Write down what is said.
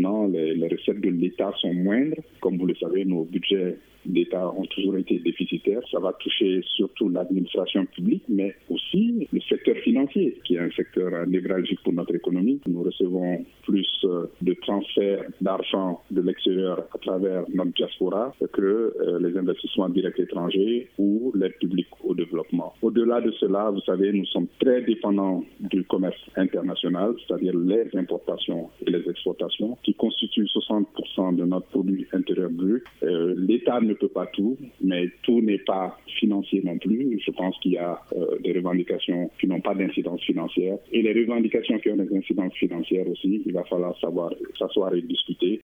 maintenant, les recettes de l'État sont moindres. Comme vous le savez, nos budgets d'État ont toujours été déficitaires. Ça va toucher surtout l'administration publique, mais aussi le secteur financier, qui est un secteur névralgique pour notre économie. Nous recevons plus de transferts d'argent de l'extérieur à travers notre diaspora que les investissements directs étrangers ou l'aide publique au développement. Au-delà de cela, vous savez, nous sommes très dépendants du commerce international, c'est-à-dire les importations et les exportations, qui constituent 60% de notre produit intérieur brut. L'État ne peut pas tout, mais tout n'est pas financier non plus. Je pense qu'il y a des revendications qui n'ont pas d'incidence financière. Et les revendications qui ont des incidences financières aussi, il va falloir savoir s'asseoir et discuter.